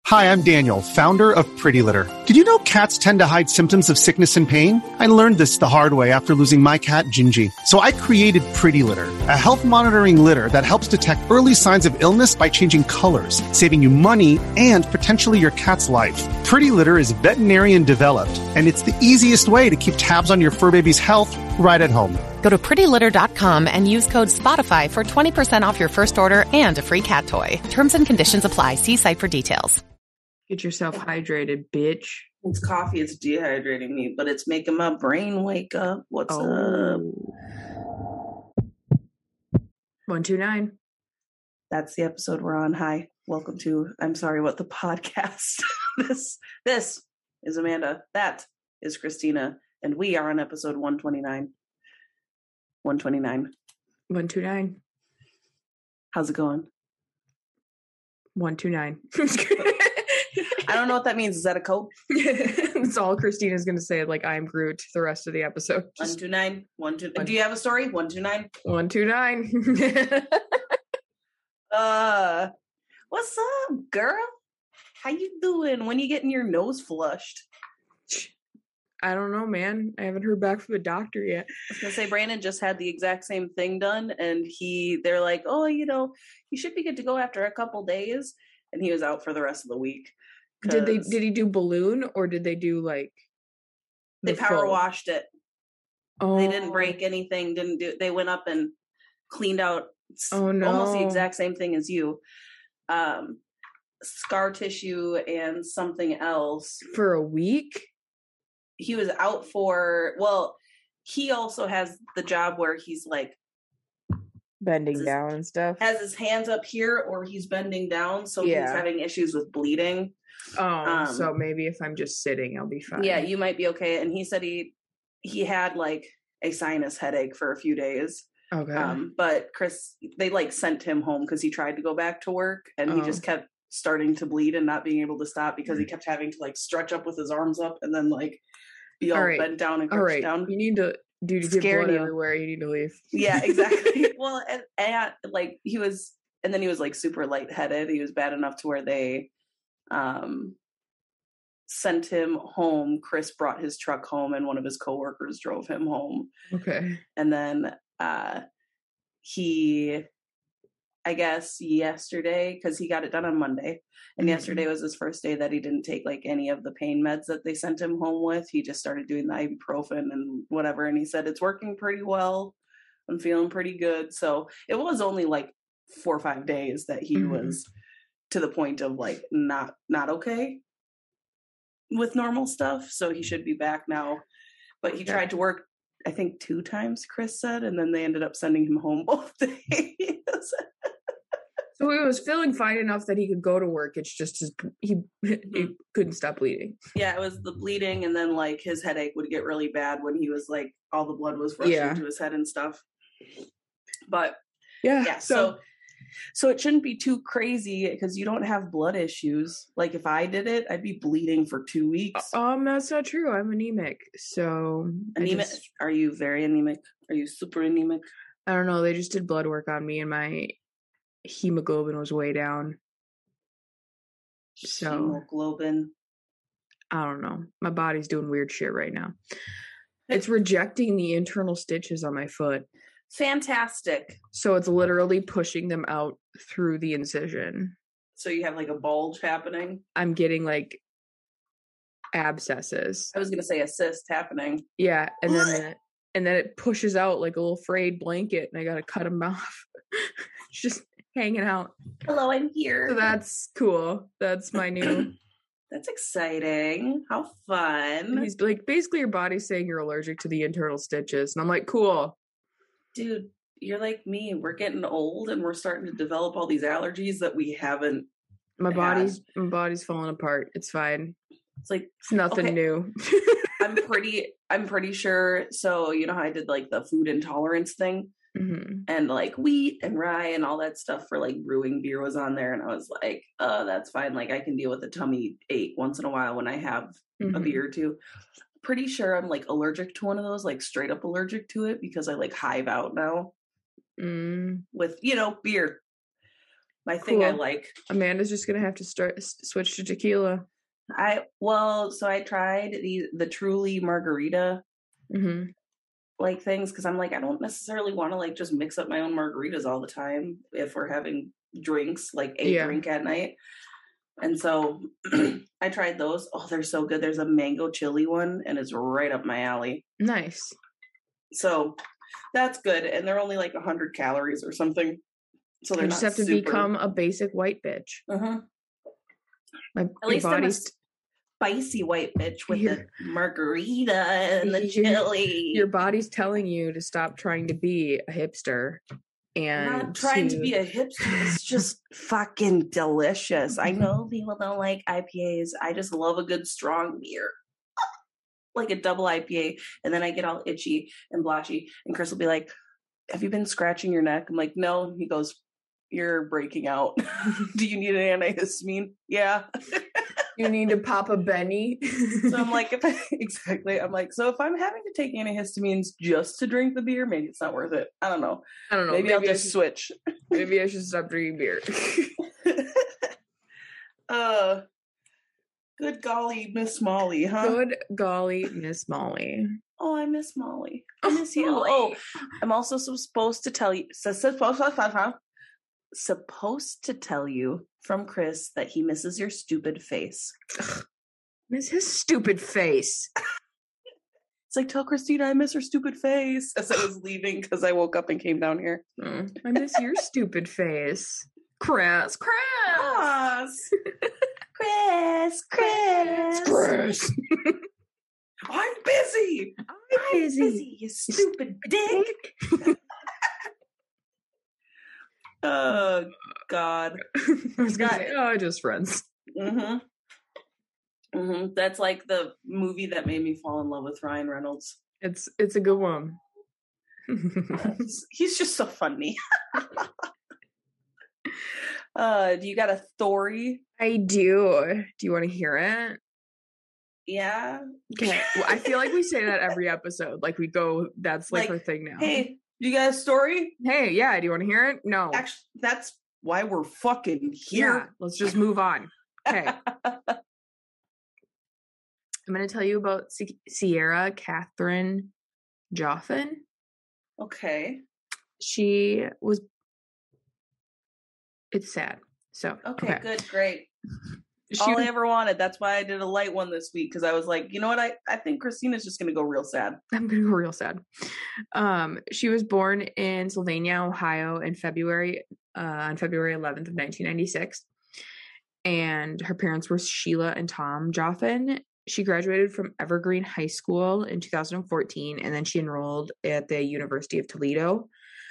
Hi, I'm Daniel, founder of Pretty Litter. Did you know cats tend to hide symptoms of sickness and pain? I learned this the hard way after losing my cat, Gingy. So I created Pretty Litter, a health monitoring litter that helps detect early signs of illness by changing colors, saving you money and potentially your cat's life. Pretty Litter is veterinarian developed, and it's the easiest way to keep tabs on your fur baby's health right at home. Go to prettylitter.com and use code SPOTIFY for 20% off your first order and a free cat toy. Terms and conditions apply. See site for details. Get yourself hydrated, bitch. It's coffee. It's dehydrating me, but it's making my brain wake up. What's up? 129. That's the episode we're on. Hi. Welcome to I'm Sorry What the Podcast. This is Amanda. That is Christina. And we are on episode 129. 129. 129. How's it going? 129. I don't know what that means. Is that a code? That's all Christina's going to say, like I am Groot the rest of the episode. 129. 129. Do you have a story? 129. 129. What's up, girl? How you doing? When you getting your nose flushed? I don't know, man. I haven't heard back from the doctor yet. I was gonna say Brandon just had the exact same thing done, and they're like, oh, you should be good to go after a couple days, and he was out for the rest of the week. Did he do balloon or did they do like they power washed it? Oh, they didn't break anything. They went up and cleaned out. Oh no, almost the exact same thing as you. Scar tissue and something else for a week. He was out for, he also has the job where he's like bending down and stuff. Has his hands up here or he's bending down. So he's having issues with bleeding. Oh, so maybe if I'm just sitting, I'll be fine. Yeah, you might be okay. And he said he had like a sinus headache for a few days. Okay. But they like sent him home because he tried to go back to work and he just kept starting to bleed and not being able to stop because he kept having to like stretch up with his arms up and then like be all bent down and crouched down. You need to get blood everywhere. You need to leave. Yeah, exactly. Well, and like he was like super lightheaded. He was bad enough to where they sent him home. Chris brought his truck home and one of his coworkers drove him home. Okay. And then I guess yesterday, because he got it done on Monday, and yesterday was his first day that he didn't take like any of the pain meds that they sent him home with. He just started doing the ibuprofen and whatever, and he said it's working pretty well. I'm feeling pretty good. So it was only like 4 or 5 days that he was to the point of like not okay with normal stuff. So he should be back now. But he tried to work, I think 2 times, Chris said, and then they ended up sending him home both days. So he was feeling fine enough that he could go to work. It's just he couldn't stop bleeding. Yeah, it was the bleeding, and then like his headache would get really bad when he was like all the blood was rushing to his head and stuff. But yeah, so it shouldn't be too crazy because you don't have blood issues. Like if I did it, I'd be bleeding for 2 weeks. That's not true. I'm anemic. So anemic? Are you very anemic? Are you super anemic? I don't know. They just did blood work on me and my hemoglobin was way down. So hemoglobin. I don't know. My body's doing weird shit right now. It's rejecting the internal stitches on my foot. Fantastic. So it's literally pushing them out through the incision. So you have like a bulge happening? I'm getting like abscesses. I was going to say a cyst happening. Yeah. And then it pushes out like a little frayed blanket and I got to cut them off. It's just hanging out. Hello, I'm here. So that's cool. That's my new. That's exciting. How fun. He's like, basically your body's saying you're allergic to the internal stitches. And I'm like, cool. Dude, you're like me. We're getting old and we're starting to develop all these allergies that we haven't. My body's falling apart. It's fine. It's nothing new. I'm pretty sure. So you know how I did like the food intolerance thing? Mm-hmm. And like wheat and rye and all that stuff for like brewing beer was on there, and I was like, that's fine, like I can deal with a tummy ache once in a while when I have a beer or two. Pretty sure I'm like allergic to one of those, like straight up allergic to it, because I like hive out now with beer. My thing I Cool. like. Amanda's just gonna have to switch to tequila. So I tried the Truly margarita Mm-hmm. like things because I'm like, I don't necessarily want to like just mix up my own margaritas all the time if we're having drinks, like a drink at night. And so I tried those. Oh, they're so good. There's a mango chili one and it's right up my alley. Nice. So that's good. And they're only like 100 calories or something. So they're You just have to become a basic white bitch. Uh-huh. At least I'm a spicy white bitch with the margarita and the chili. Your body's telling you to stop trying to be a hipster. And I'm not trying to be a hipster. It's just fucking delicious. I know people don't like IPAs. I just love a good strong beer. Like a double IPA. And then I get all itchy and blotchy. And Chris will be like, have you been scratching your neck? I'm like, no. He goes, you're breaking out. Do you need an antihistamine? Yeah. You need to pop a Benny. So I'm like, exactly. I'm like, so if I'm having to take antihistamines just to drink the beer, maybe it's not worth it. I don't know. Maybe I'll just switch. Maybe I should stop drinking beer. Good golly, Miss Molly, huh? Good golly, Miss Molly. Oh, I miss Molly. I miss you. Oh, I'm also supposed to tell you. Supposed to tell you from Chris that he misses your stupid face. Miss his stupid face. It's like, tell Christina I miss her stupid face as I was leaving because I woke up and came down here. I miss your stupid face. Chris. I'm busy. I'm busy, you stupid dick. Oh, God. I was going to say, just friends. Mm-hmm. Mm-hmm. That's like the movie that made me fall in love with Ryan Reynolds. It's a good one. He's just so funny. Do you got a story? I do. Do you want to hear it? Yeah. Okay. Well, I feel like we say that every episode. Like we go, that's like our thing now. Hey, you got a story? Hey, yeah. Do you want to hear it? No. Actually, that's why we're fucking here. Yeah, let's just move on. Okay. I'm going to tell you about Sierra Catherine Joffin. Okay. She was... It's sad. So, okay. Good, great. All I ever wanted. That's why I did a light one this week, because I was like, you know what? I think Christina's just going to go real sad. I'm going to go real sad. She was born in Sylvania, Ohio on February 11th of 1996. And her parents were Sheila and Tom Joffin. She graduated from Evergreen High School in 2014, and then she enrolled at the University of Toledo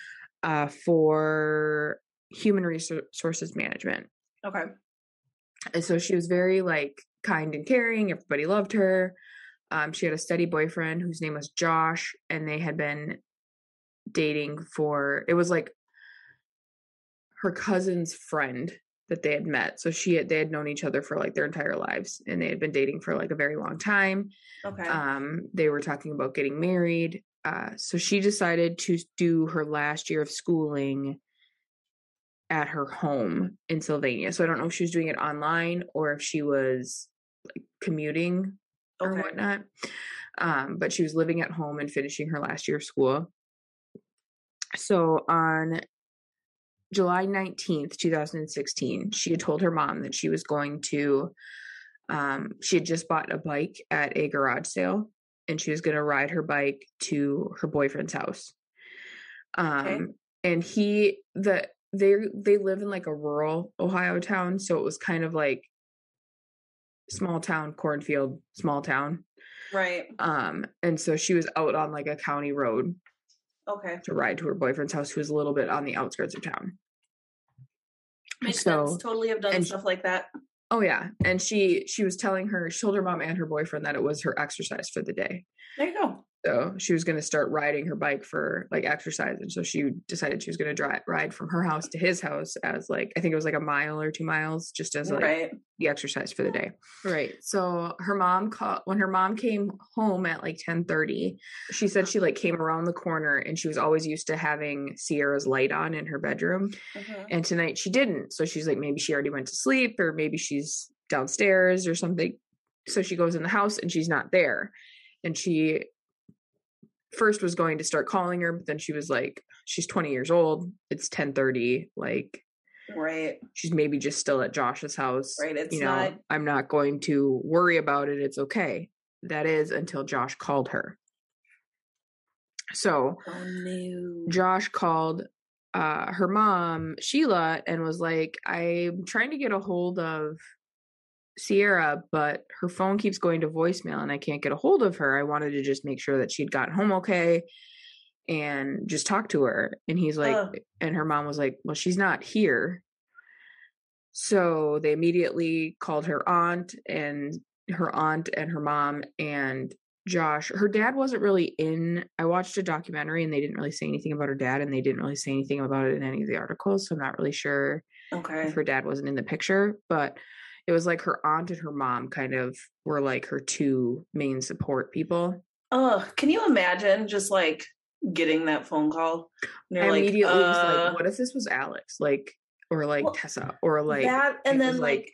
for human resources management. Okay. And so she was very kind and caring. Everybody loved her. She had a steady boyfriend whose name was Josh, and they had been dating it was like her cousin's friend that they had met. So they had known each other for their entire lives, and they had been dating for a very long time. Okay. They were talking about getting married. So she decided to do her last year of schooling at her home in Sylvania. So I don't know if she was doing it online or if she was commuting or whatnot. But she was living at home and finishing her last year of school. So on July 19th, 2016, she had told her mom that she was going to, she had just bought a bike at a garage sale, and she was going to ride her bike to her boyfriend's house. And they live in a rural Ohio town. So it was kind of small town, cornfield, small town. Right. And so she was out on a county road. Okay. To ride to her boyfriend's house, who was a little bit on the outskirts of town. Makes sense. Totally have done stuff like that. Oh yeah. And she told her mom and her boyfriend that it was her exercise for the day. There you go. So she was going to start riding her bike for like exercise. And so she decided she was going to ride from her house to his house as like, I think it was like a mile or 2 miles, just as like the exercise for the day. Right. So her mom when her mom came home at like 10:30, she said she like came around the corner and she was always used to having Sierra's light on in her bedroom. And tonight she didn't. So she's like, maybe she already went to sleep or maybe she's downstairs or something. So she goes in the house and she's not there. And she first was going to start calling her, but then she was like, she's 20 years old. It's 10:30. Like, right. She's maybe just still at Josh's house. Right. It's not, I'm not going to worry about it. It's okay. That is until Josh called her. So Josh called her mom, Sheila, and was like, I'm trying to get a hold of Sierra, but her phone keeps going to voicemail and I can't get a hold of her. I wanted to just make sure that she'd gotten home okay and just talk to her. And he's like, and her mom was like, well, she's not here. So they immediately called her aunt and her mom and Josh. Her dad wasn't really in. I watched a documentary and they didn't really say anything about her dad and they didn't really say anything about it in any of the articles. So I'm not really sure if her dad wasn't in the picture, but it was like her aunt and her mom kind of were like her two main support people. Can you imagine just like getting that phone call? And I immediately was like, what if this was Alex? Like, or like Tessa, or like that, and then like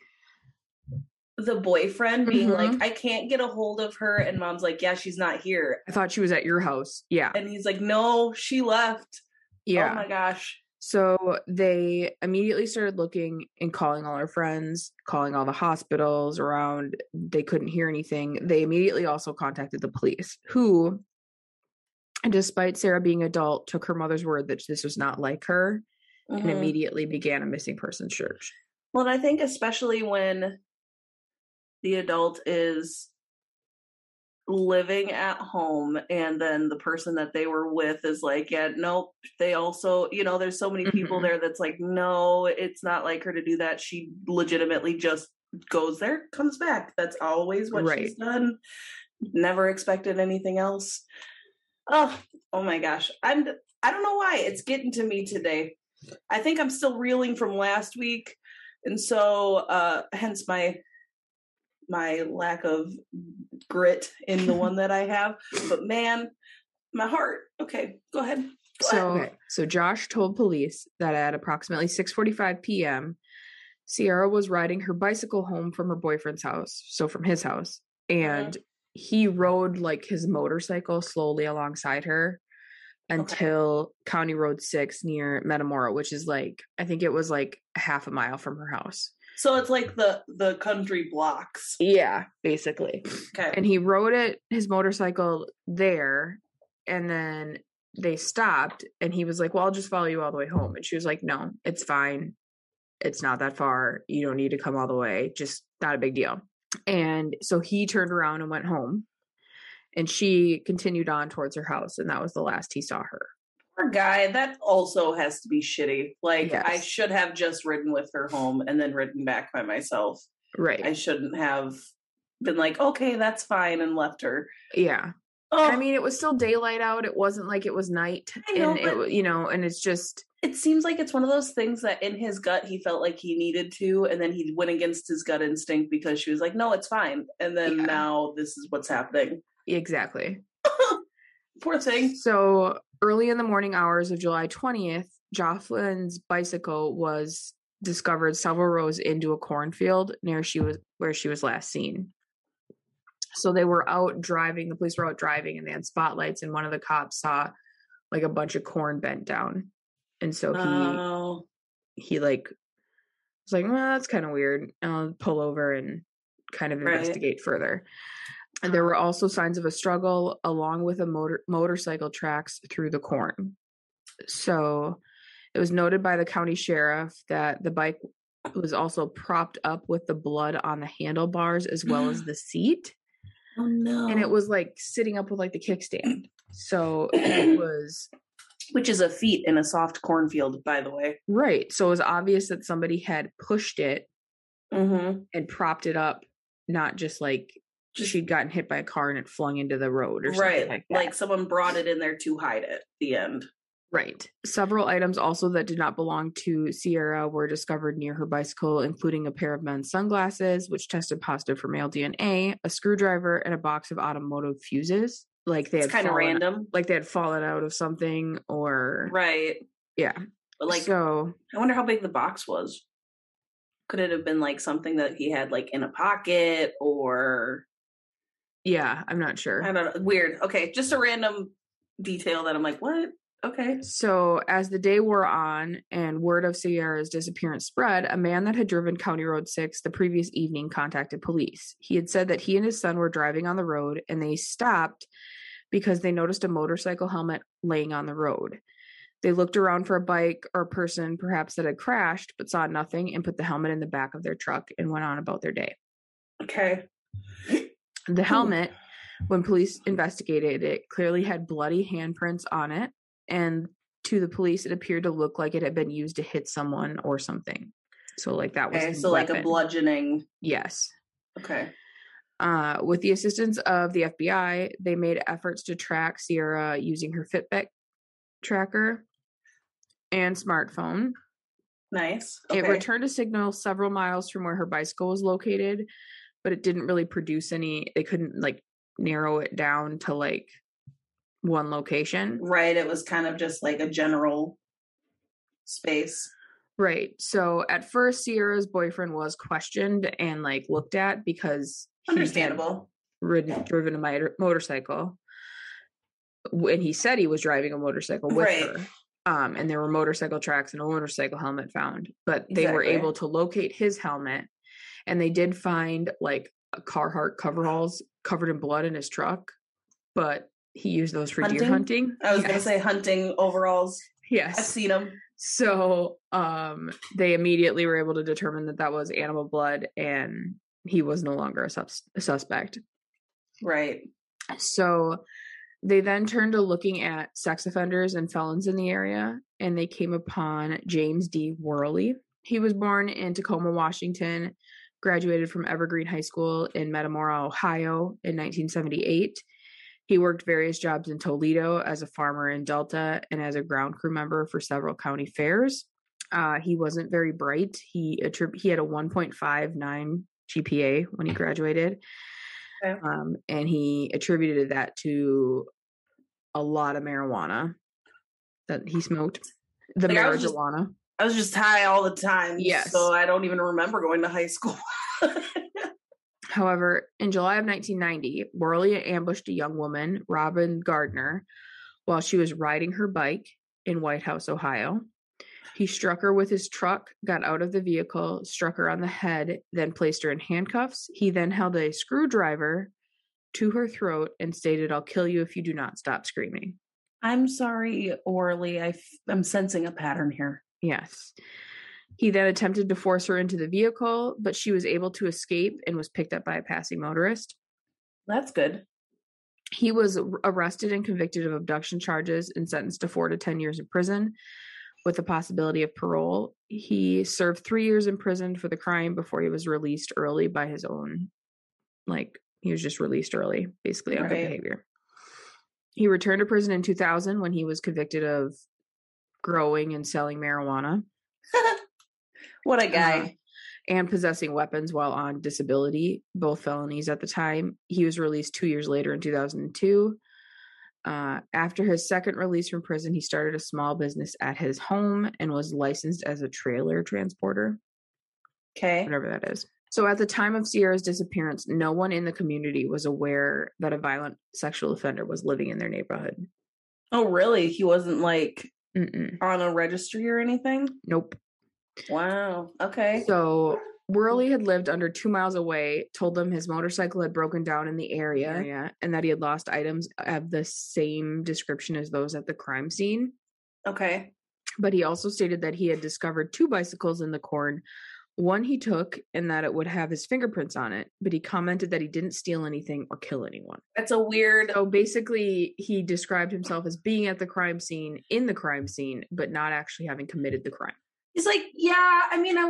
the boyfriend being like, I can't get a hold of her, and mom's like, yeah, she's not here. I thought she was at your house. Yeah. And he's like, no, she left. Yeah. Oh my gosh. So they immediately started looking and calling all her friends, calling all the hospitals around. They couldn't hear anything. They immediately also contacted the police, who, despite Sarah being adult, took her mother's word that this was not like her and immediately began a missing persons search. Well, and I think especially when the adult is living at home and then the person that they were with is like, yeah, nope, they also, there's so many people there that's like, no, it's not like her to do that. She legitimately just goes there, comes back. That's always what she's done. Never expected anything else. Oh my gosh. I don't know why it's getting to me today. I think I'm still reeling from last week. And so, hence my lack of grit in the one that I have. But man, my heart. Okay, go ahead. So Josh told police that at approximately 6:45 p.m., Sierra was riding her bicycle home from her boyfriend's house, so from his house, and he rode like his motorcycle slowly alongside her until County Road 6 near Metamora, which is like, I think it was like half a mile from her house. So it's like the country blocks. Yeah, basically. Okay. And he rode his motorcycle there, and then they stopped, and he was like, well, I'll just follow you all the way home. And she was like, no, it's fine. It's not that far. You don't need to come all the way. Just not a big deal. And so he turned around and went home, and she continued on towards her house, and that was the last he saw her. Poor guy. That also has to be shitty. Like, yes. I should have just ridden with her home and then ridden back by myself. Right. I shouldn't have been like, okay, that's fine, and left her. Yeah. Oh. I mean, it was still daylight out. It wasn't like it was night. I know, and and it's just... It seems like it's one of those things that in his gut, he felt like he needed to, and then he went against his gut instinct because she was like, no, it's fine. And then now this is what's happening. Exactly. Poor thing. So early in the morning hours of July 20th, Jocelyn's bicycle was discovered several rows into a cornfield near where she was last seen. So they were out driving. The police were out driving, and they had spotlights, and one of the cops saw like a bunch of corn bent down. And so he like was like, well, that's kind of weird. I'll pull over and kind of investigate further. And there were also signs of a struggle along with a motorcycle tracks through the corn. So it was noted by the county sheriff that the bike was also propped up with the blood on the handlebars as well as the seat. Oh no. And it was like sitting up with like the kickstand. So it was... Which is a feat in a soft cornfield, by the way. Right. So it was obvious that somebody had pushed it and propped it up, not just like she'd gotten hit by a car and it flung into the road or something like that. Like someone brought it in there to hide it. The end. Right. Several items also that did not belong to Sierra were discovered near her bicycle, including a pair of men's sunglasses, which tested positive for male DNA, a screwdriver, and a box of automotive fuses. Like they had kind of random. Like they had fallen out of something or... Right. Yeah. But like, so I wonder how big the box was. Could it have been like something that he had like in a pocket or... Yeah, I'm not sure. I don't know. Weird. Okay. Just a random detail that I'm like, what? Okay. So as the day wore on and word of Sierra's disappearance spread, a man that had driven County Road 6 the previous evening contacted police. He had said that he and his son were driving on the road and they stopped because they noticed a motorcycle helmet laying on the road. They looked around for a bike or a person perhaps that had crashed, but saw nothing and put the helmet in the back of their truck and went on about their day. Okay. The helmet, when police investigated it, clearly had bloody handprints on it. And to the police, it appeared to look like it had been used to hit someone or something. So like that was so like a bludgeoning. Yes. Okay. With the assistance of the FBI, they made efforts to track Sierra using her Fitbit tracker and smartphone. Nice. Okay. It returned a signal several miles from where her bicycle was located, but it didn't really produce any. They couldn't like narrow it down to like one location. Right. It was kind of just like a general space. Right. So at first, Sierra's boyfriend was questioned and like looked at because understandable. Driven a motorcycle. And he said he was driving a motorcycle with her. And there were motorcycle tracks and a motorcycle helmet found, but they were able to locate his helmet, and they did find like Carhartt coveralls covered in blood in his truck, but he used those for deer hunting. I was going to say hunting overalls. Yes. I've seen them. So they immediately were able to determine that that was animal blood and he was no longer a suspect. Right. So they then turned to looking at sex offenders and felons in the area, and they came upon James D. Worley. He was born in Tacoma, Washington, graduated from Evergreen High School in Metamora, Ohio in 1978. He worked various jobs in Toledo as a farmer in Delta and as a ground crew member for several county fairs. He wasn't very bright. He had a 1.59 GPA when he graduated. Okay. And he attributed that to a lot of marijuana that he smoked. The marijuana. I was just high all the time. Yes. So I don't even remember going to high school. However, in July of 1990, Worley ambushed a young woman, Robin Gardner, while she was riding her bike in White House, Ohio. He struck her with his truck, got out of the vehicle, struck her on the head, then placed her in handcuffs. He then held a screwdriver to her throat and stated, "I'll kill you if you do not stop screaming." I'm sorry, Worley. I'm sensing a pattern here. Yes. He then attempted to force her into the vehicle, but she was able to escape and was picked up by a passing motorist. That's good. He was arrested and convicted of abduction charges and sentenced to 4 to 10 years in prison with the possibility of parole. He served 3 years in prison for the crime before he was released early by his own, he was just released early, basically, on good behavior. He returned to prison in 2000 when he was convicted of growing and selling marijuana. What a guy. And possessing weapons while on disability, both felonies at the time. He was released 2 years later in 2002. After his second release from prison, he started a small business at his home and was licensed as a trailer transporter. Okay. Whatever that is. So at the time of Sierra's disappearance, no one in the community was aware that a violent sexual offender was living in their neighborhood. Oh, really? He wasn't Mm-mm. on a registry or anything? Nope. Wow. Okay. So Worley had lived under 2 miles away, told them his motorcycle had broken down in the area and that he had lost items of the same description as those at the crime scene. Okay. But he also stated that he had discovered 2 bicycles in the corn. One he took and that it would have his fingerprints on it, but he commented that he didn't steal anything or kill anyone. That's a weird... So basically, he described himself as being at the crime scene, in the crime scene, but not actually having committed the crime. He's like, yeah, I mean, I was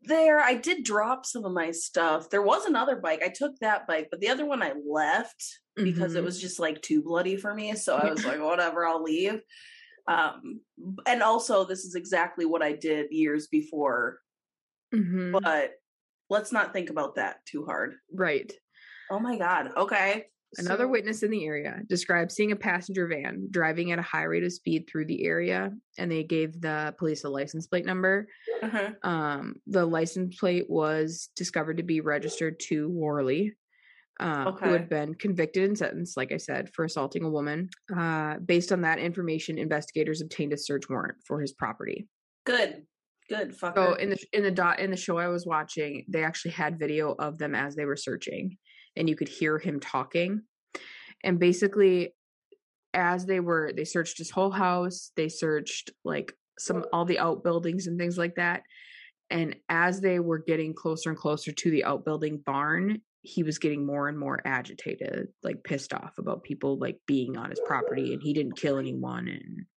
there. I did drop some of my stuff. There was another bike. I took that bike, but the other one I left because it was just like too bloody for me. So I was like, whatever, I'll leave. And also this is exactly what I did years before. But let's not think about that too hard. Right. Oh my God. Okay. Another witness in the area described seeing a passenger van driving at a high rate of speed through the area, and they gave the police a license plate number. The license plate was discovered to be registered to Worley, who had been convicted and sentenced, like I said, for assaulting a woman. Based on that information, investigators obtained a search warrant for his property. Good fucker. So in the show I was watching, they actually had video of them as they were searching, and you could hear him talking. And basically, as they searched his whole house, they searched like all the outbuildings and things like that. And as they were getting closer and closer to the outbuilding barn, he was getting more and more agitated, like pissed off about people like being on his property, and he didn't kill anyone. And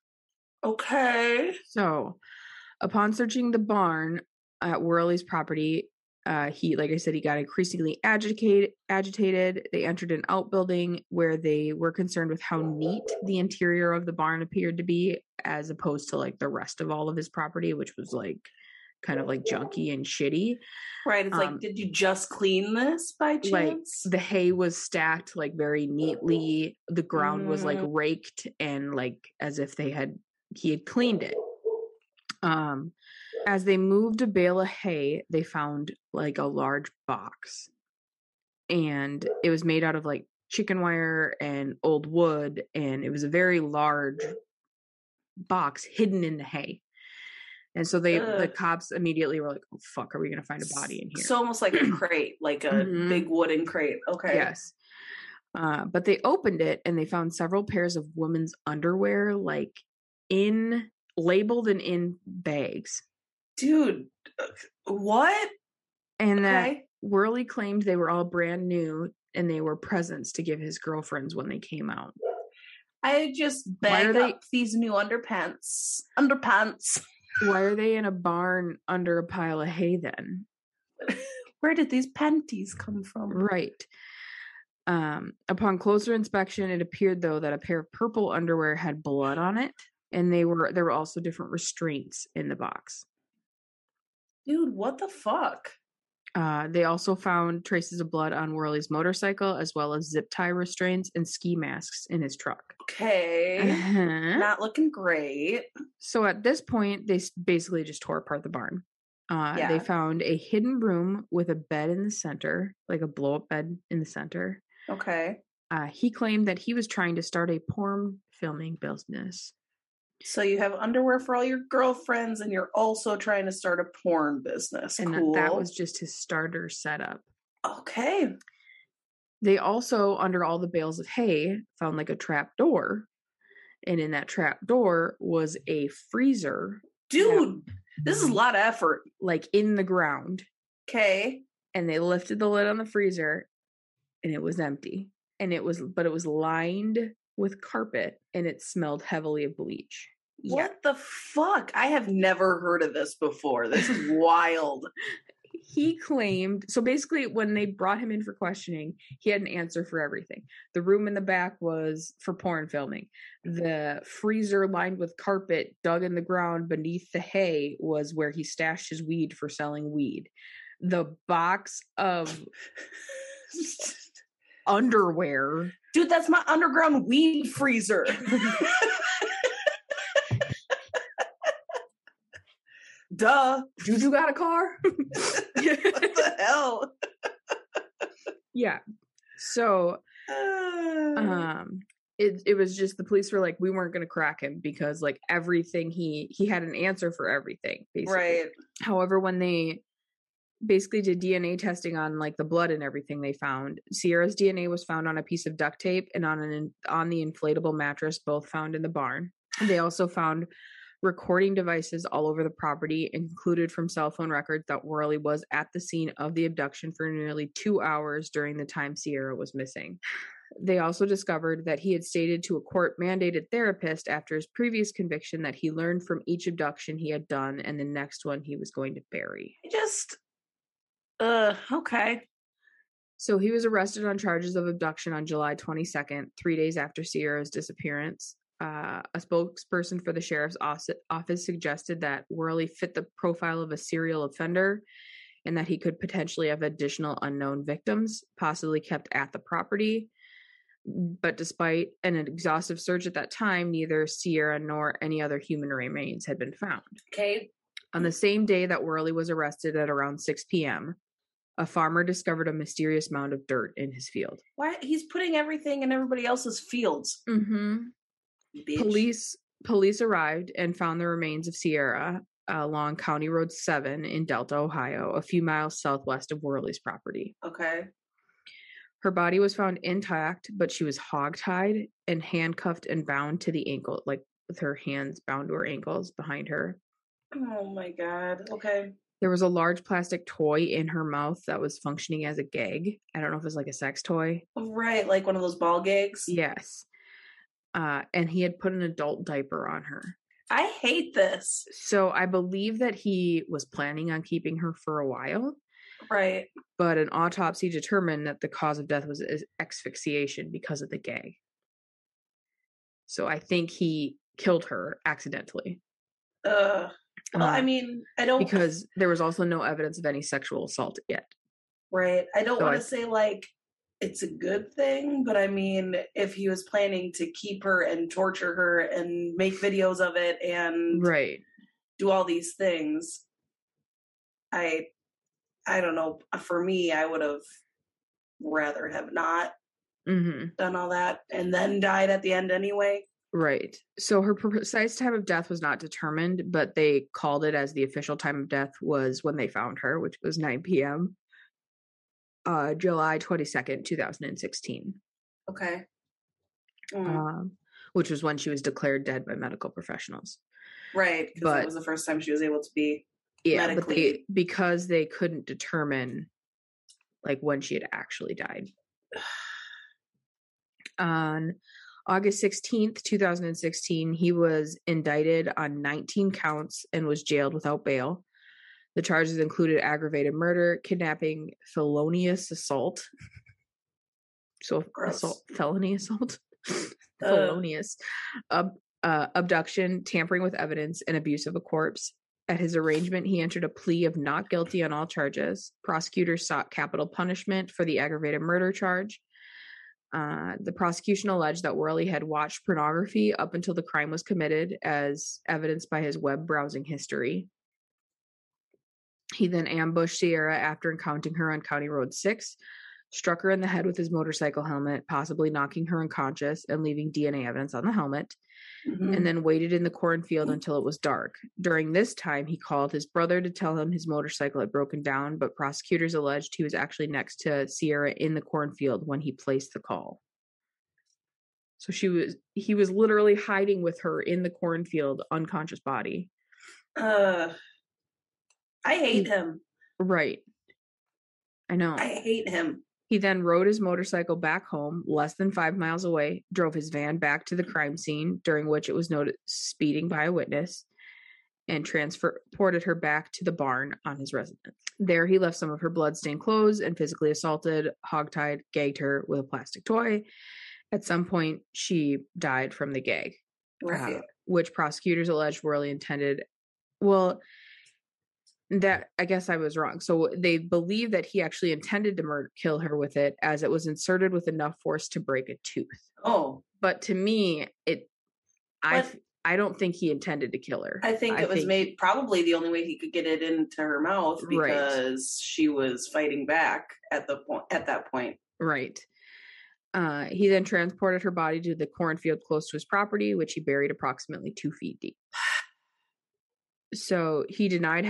so upon searching the barn at Worley's property, he, like I said, he got increasingly agitated. They entered an outbuilding where they were concerned with how neat the interior of the barn appeared to be, as opposed to like the rest of all of his property, which was like kind of like junky and shitty. Right. It's like, did you just clean this by chance? Like the hay was stacked like very neatly. The ground was like raked and like as if he had cleaned it. As they moved a bale of hay, they found like a large box, and it was made out of like chicken wire and old wood, and it was a very large box hidden in the hay. And so the cops immediately were like, oh fuck, are we gonna find a body in here? So almost like a crate, like a big wooden crate. Okay. Yes. But they opened it and they found several pairs of women's underwear, like labeled and in bags. Dude, what? And that Worley claimed they were all brand new and they were presents to give his girlfriends when they came out. I just bag up these new underpants. Why are they in a barn under a pile of hay then? Where did these panties come from? Right. Upon closer inspection, it appeared though that a pair of purple underwear had blood on it, and there were also different restraints in the box. Dude, what the fuck? They also found traces of blood on Worley's motorcycle, as well as zip tie restraints and ski masks in his truck. Okay. Not looking great. So at this point, they basically just tore apart the barn. They found a hidden room with a bed in the center, like a blow-up bed in the center. Okay. He claimed that he was trying to start a porn filming business. So you have underwear for all your girlfriends, and you're also trying to start a porn business. And cool. that was just his starter setup. Okay. They also, under all the bales of hay, found like a trap door. And in that trap door was a freezer. Dude, this is a lot of effort. Like in the ground. Okay. And they lifted the lid on the freezer and it was empty. But it was lined with carpet and it smelled heavily of bleach. What the fuck? I have never heard of this before. This is wild. He claimed, so basically when they brought him in for questioning, he had an answer for everything. The room in the back was for porn filming. The freezer lined with carpet dug in the ground beneath the hay was where he stashed his weed for selling weed. The box of underwear. Dude, that's my underground weed freezer. Duh. Juju got a car? What the hell? Yeah. So it was just the police were like, we weren't going to crack him because like everything he had an answer for everything, basically. Right. However, when they basically did DNA testing on like the blood and everything, they found Sierra's DNA was found on a piece of duct tape and on the inflatable mattress, both found in the barn. They also found recording devices all over the property, included from cell phone records that Worley was at the scene of the abduction for nearly 2 hours during the time Sierra was missing. They also discovered that he had stated to a court-mandated therapist after his previous conviction that he learned from each abduction he had done, and the next one he was going to bury. Okay. So he was arrested on charges of abduction on July 22nd, 3 days after Sierra's disappearance. A spokesperson for the sheriff's office suggested that Worley fit the profile of a serial offender and that he could potentially have additional unknown victims, possibly kept at the property. But despite an exhaustive search at that time, neither Sierra nor any other human remains had been found. Okay. On the same day that Worley was arrested at around 6 p.m., a farmer discovered a mysterious mound of dirt in his field. Why? He's putting everything in everybody else's fields. Mm-hmm. Bitch. Police arrived and found the remains of Sierra along County Road 7 in Delta, Ohio, a few miles southwest of Worley's property. Okay. Her body was found intact, but she was hogtied and handcuffed and bound to the ankle, like with her hands bound to her ankles behind her. Oh my God. Okay. There was a large plastic toy in her mouth that was functioning as a gag. I don't know if it was like a sex toy. Right, like one of those ball gags. Yes. And he had put an adult diaper on her. I hate this. So I believe that he was planning on keeping her for a while. Right. But an autopsy determined that the cause of death was asphyxiation because of the gag. So I think he killed her accidentally. Well, I mean, I don't... Because there was also no evidence of any sexual assault yet. Right. I don't want to say, like, it's a good thing, but I mean, if he was planning to keep her and torture her and make videos of it and do all these things, I don't know. For me, I would have rather have not done all that and then died at the end anyway. Right. So her precise time of death was not determined, but they called it as the official time of death was when they found her, which was 9 p.m. July 22nd, 2016. Okay. Which was when she was declared dead by medical professionals. Right, because that was the first time she was able to be medically... but because they couldn't determine like when she had actually died. On August 16th, 2016, he was indicted on 19 counts and was jailed without bail. The charges included aggravated murder, kidnapping, felonious assault. So felony assault, felonious, abduction, tampering with evidence, and abuse of a corpse. At his arraignment, he entered a plea of not guilty on all charges. Prosecutors sought capital punishment for the aggravated murder charge. The prosecution alleged that Worley had watched pornography up until the crime was committed, as evidenced by his web browsing history. He then ambushed Sierra after encountering her on County Road 6, struck her in the head with his motorcycle helmet, possibly knocking her unconscious and leaving DNA evidence on the helmet, and then waited in the cornfield until it was dark. During this time, he called his brother to tell him his motorcycle had broken down, but prosecutors alleged he was actually next to Sierra in the cornfield when he placed the call. So he was literally hiding with her in the cornfield, unconscious body. I hate him. Right. I know. I hate him. He then rode his motorcycle back home, less than 5 miles away, drove his van back to the crime scene, during which it was noted speeding by a witness, and transported her back to the barn on his residence. There, he left some of her blood-stained clothes and physically assaulted, hogtied, gagged her with a plastic toy. At some point, she died from the gag, which prosecutors alleged Worley intended. Well, that I guess I was wrong. So they believe that he actually intended to kill her with it, as it was inserted with enough force to break a tooth. Oh, but to me, I don't think he intended to kill her. I think it was made probably the only way he could get it into her mouth, because she was fighting back at that point. Right. He then transported her body to the cornfield close to his property, which he buried approximately 2 feet deep. So Worley denied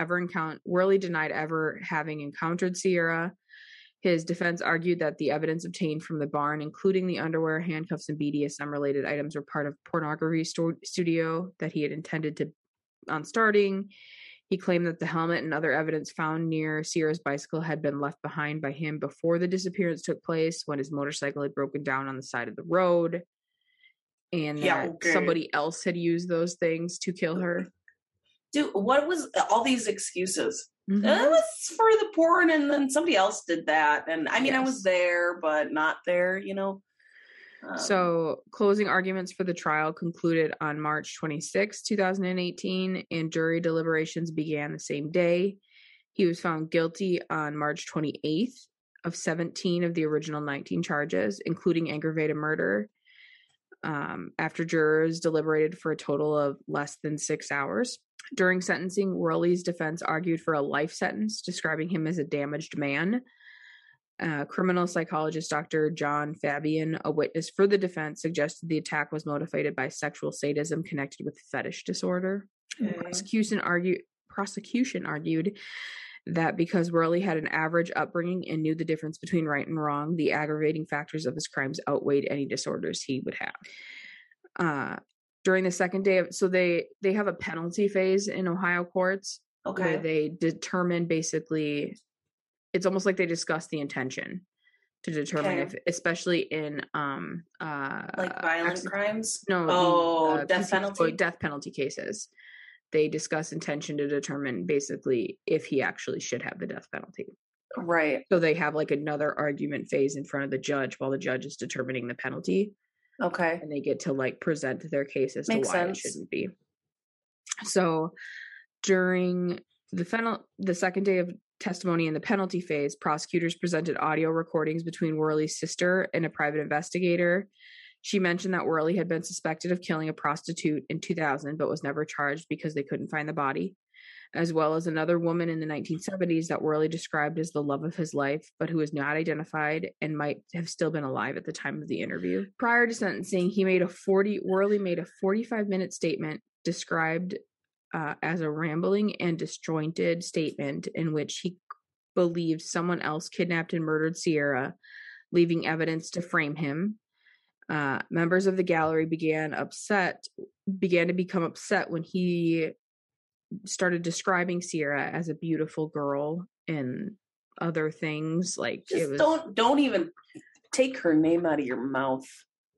ever having encountered Sierra. His defense argued that the evidence obtained from the barn, including the underwear, handcuffs, and BDSM related items, were part of pornography studio that he had intended on starting. He claimed that the helmet and other evidence found near Sierra's bicycle had been left behind by him before the disappearance took place, when his motorcycle had broken down on the side of the road, and that somebody else had used those things to kill her. Dude, what was all these excuses? Mm-hmm. It was for the porn, and then somebody else did that. And I mean, I was there, but not there, you know? So closing arguments for the trial concluded on March 26, 2018, and jury deliberations began the same day. He was found guilty on March 28th of 17 of the original 19 charges, including aggravated murder, after jurors deliberated for a total of less than 6 hours. During sentencing, Worley's defense argued for a life sentence, describing him as a damaged man. Criminal psychologist Dr. John Fabian, a witness for the defense, suggested the attack was motivated by sexual sadism connected with fetish disorder. Okay. Prosecution argued that because Worley had an average upbringing and knew the difference between right and wrong, the aggravating factors of his crimes outweighed any disorders he would have. During the second day of, so they have a penalty phase in Ohio courts, where they determine basically, it's almost like they discuss the intention to determine if, especially in like violent crimes. No, death penalty. Death penalty cases. They discuss intention to determine basically if he actually should have the death penalty. Right. So they have like another argument phase in front of the judge while the judge is determining the penalty. Okay. And they get to like present their case as to why it shouldn't be. So during the second day of testimony in the penalty phase, prosecutors presented audio recordings between Worley's sister and a private investigator. She mentioned that Worley had been suspected of killing a prostitute in 2000, but was never charged because they couldn't find the body, as well as another woman in the 1970s that Worley described as the love of his life, but who was not identified and might have still been alive at the time of the interview. Prior to sentencing, Worley made a 45-minute statement described as a rambling and disjointed statement in which he believed someone else kidnapped and murdered Sierra, leaving evidence to frame him. Members of the gallery began to become upset when he started describing Sierra as a beautiful girl and other things. Like, just don't even take her name out of your mouth.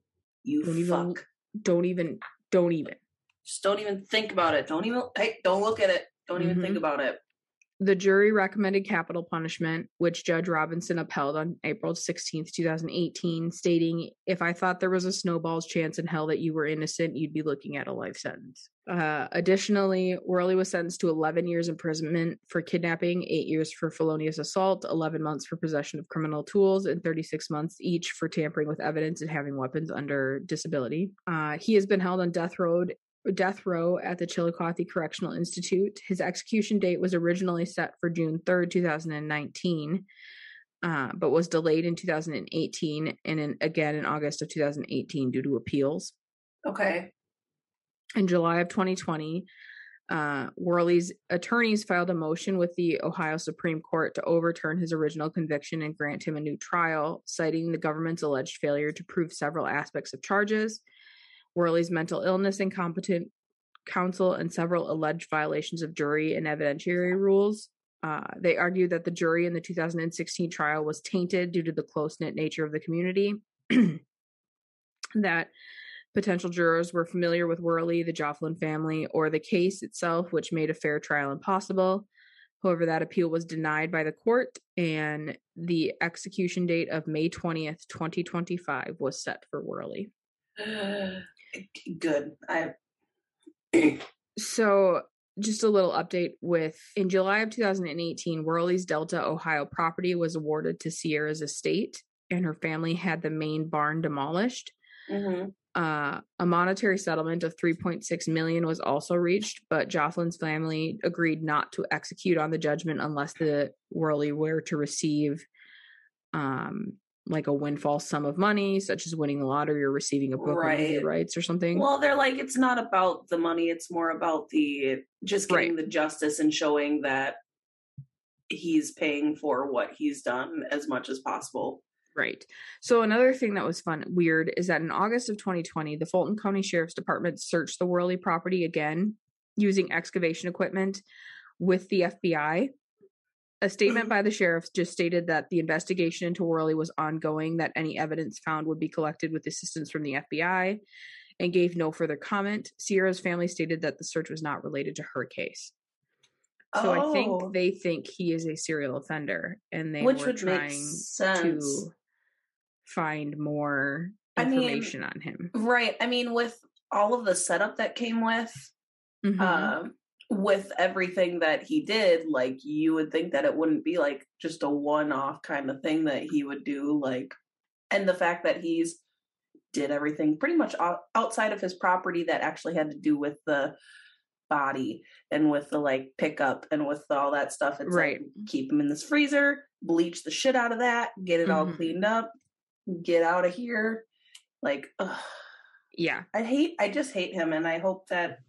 Don't even. Just don't even think about it. Don't look at it. Don't even think about it. The jury recommended capital punishment, which Judge Robinson upheld on April 16th, 2018, stating, "If I thought there was a snowball's chance in hell that you were innocent, you'd be looking at a life sentence." Additionally, Worley was sentenced to 11 years imprisonment for kidnapping, 8 years for felonious assault, 11 months for possession of criminal tools, and 36 months each for tampering with evidence and having weapons under disability. He has been held on death row at the Chillicothe Correctional Institute. His execution date was originally set for June 3rd, 2019, but was delayed in 2018 and again in August of 2018 due to appeals. Okay. In July of 2020, Worley's attorneys filed a motion with the Ohio Supreme Court to overturn his original conviction and grant him a new trial, citing the government's alleged failure to prove several aspects of charges, Worley's mental illness, incompetent counsel, and several alleged violations of jury and evidentiary rules. They argued that the jury in the 2016 trial was tainted due to the close-knit nature of the community, that potential jurors were familiar with Worley, the Jofflin family, or the case itself, which made a fair trial impossible. However, that appeal was denied by the court, and the execution date of May 20th, 2025 was set for Worley. Good. So just a little update in July of 2018, Worley's Delta, Ohio property was awarded to Sierra's estate, and her family had the main barn demolished. Mm-hmm. A monetary settlement of $3.6 million was also reached, but Jofflin's family agreed not to execute on the judgment unless the Worley were to receive like a windfall sum of money, such as winning the lottery or receiving a book on media rights or something. Well, they're like, it's not about the money, it's more about the getting the justice and showing that he's paying for what he's done as much as possible. Right. So another thing that was weird is that in August of 2020, the Fulton County Sheriff's Department searched the Worley property again using excavation equipment, with the FBI. A statement by the sheriff just stated that the investigation into Worley was ongoing, that any evidence found would be collected with assistance from the FBI, and gave no further comment. Sierra's family stated that the search was not related to her case. So I think they think he is a serial offender, and they were trying to find more information on him. Right. I mean, with all of the setup that came with everything that he did, like, you would think that it wouldn't be like just a one-off kind of thing that he would do, like, and the fact that he's did everything pretty much outside of his property that actually had to do with the body and with the like pickup and with all that stuff. It's right. Like, keep him in this freezer, bleach the shit out of that, get it all cleaned up, get out of here. Like, ugh. Yeah. I just hate him, and I hope that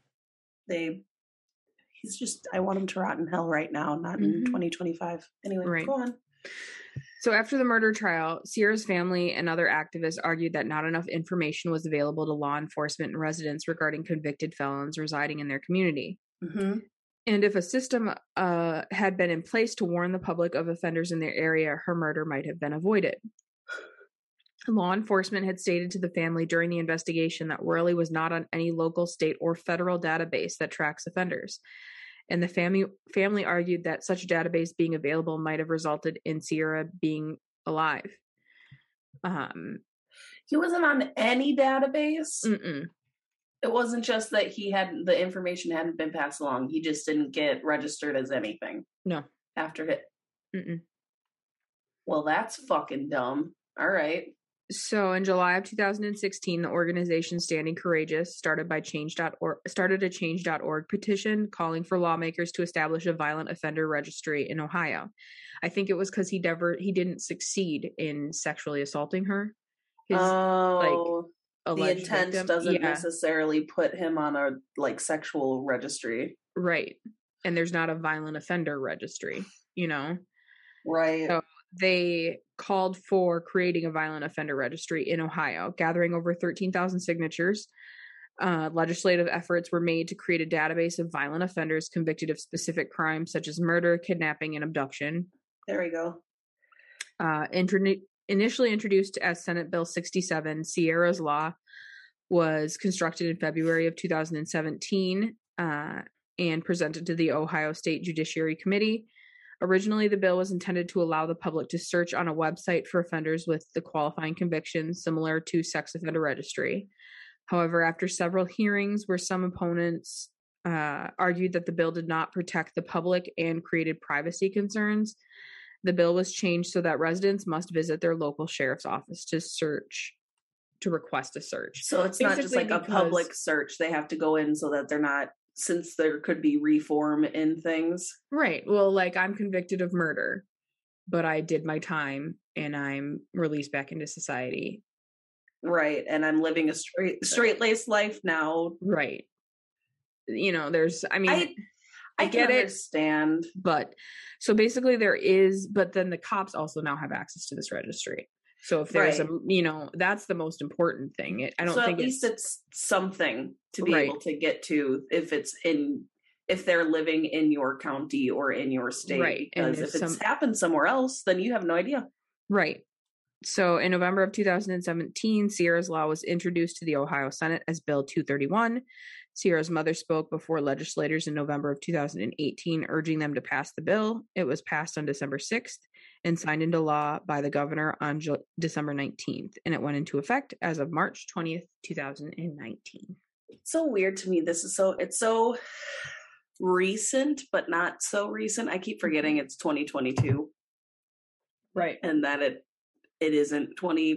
I want him to rot in hell right now, not in 2025. Anyway, go on. So after the murder trial, Sierra's family and other activists argued that not enough information was available to law enforcement and residents regarding convicted felons residing in their community. And if a system had been in place to warn the public of offenders in their area, her murder might have been avoided. Law enforcement had stated to the family during the investigation that Worley was not on any local, state, or federal database that tracks offenders. And the family argued that such a database being available might have resulted in Sierra being alive. He wasn't on any database? It wasn't just that the information hadn't been passed along. He just didn't get registered as anything. No. After it. Well, that's fucking dumb. All right. So in July of 2016, the organization Standing Courageous started a change.org petition calling for lawmakers to establish a violent offender registry in Ohio. I think it was because he didn't succeed in sexually assaulting her. The intent victim doesn't necessarily put him on a sexual registry. Right. And there's not a violent offender registry, Right. So they called for creating a violent offender registry in Ohio, gathering over 13,000 signatures. Legislative efforts were made to create a database of violent offenders convicted of specific crimes such as murder, kidnapping, and abduction. There we go. Initially introduced as Senate Bill 67, Sierra's Law was constructed in February of 2017 and presented to the Ohio State Judiciary Committee. Originally, the bill was intended to allow the public to search on a website for offenders with the qualifying convictions, similar to sex offender registry. However, after several hearings where some opponents argued that the bill did not protect the public and created privacy concerns, the bill was changed so that residents must visit their local sheriff's office to request a search. So it's not just like a public search. They have to go in so that they're not, since there could be reform in things. Right. Well, I'm convicted of murder, but I did my time and I'm released back into society. Right. And I'm living a straight-laced life now. Right. I get it. Understand. But so basically but then the cops also now have access to this registry. So if there's that's the most important thing. I don't think at least it's something to be able to get to if they're living in your county or in your state. Right. Because if it's happened somewhere else, then you have no idea. Right. So in November of 2017, Sierra's Law was introduced to the Ohio Senate as Bill 231. Sierra's mother spoke before legislators in November of 2018, urging them to pass the bill. It was passed on December 6th and signed into law by the governor on December 19th, and it went into effect as of March 20th, 2019. It's so weird to me. It's so recent, but not so recent. I keep forgetting it's 2022. Right. And that it isn't